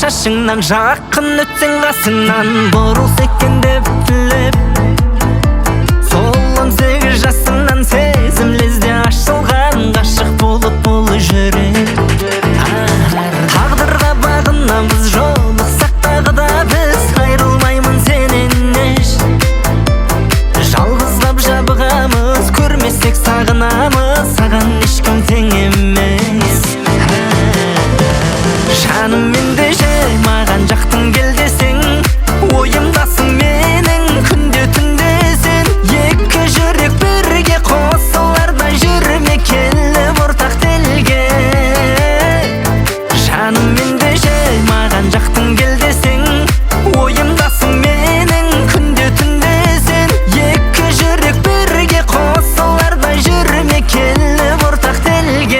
шашыңнан, жақын өтсең қасыңнан, бұрылса екен деп тілеп. Сол 18 жасыңнан сезім лезде ашылған, ғашық болып бұл жүрек. Тағдырға бағынамыз, жолықсақ тағы да біз, айрылмаймын сенен еш. Жалғызлап жабығамыз, көрмесек сағынамыз, саған ешкім тең емес. Жаным ендеше маған жақтың кел десең, ойымдасың менің күнде түнде сен. Екі жүрек бірге қосыларда жүрме келіп ортақ телге. Жаным ендеше маған жақтың кел десең, ойымдасың менің күнде түнде сен. Екі жүрек бірге қосыларда жүрме келіп ортақ телге.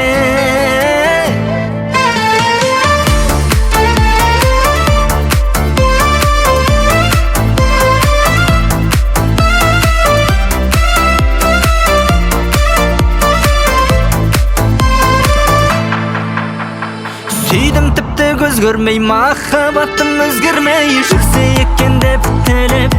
Сүйдім тіпті көз көрмей, махаббатым өзгермей, жүрсе екен деп тілеп.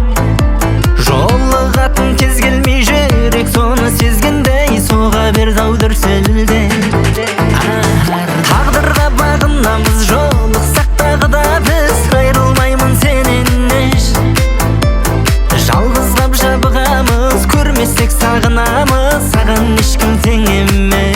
Жолығатын кез келмей, жүрек соны сезгендей, соға бер дау дүрсілде. Тағдырға бағынамыз, жолықсақ тағы да біз, айрылмаймын сенен еш. Жалғызлап жабығамыз, көрмесек сағынамыз, саған ешкім тең емес.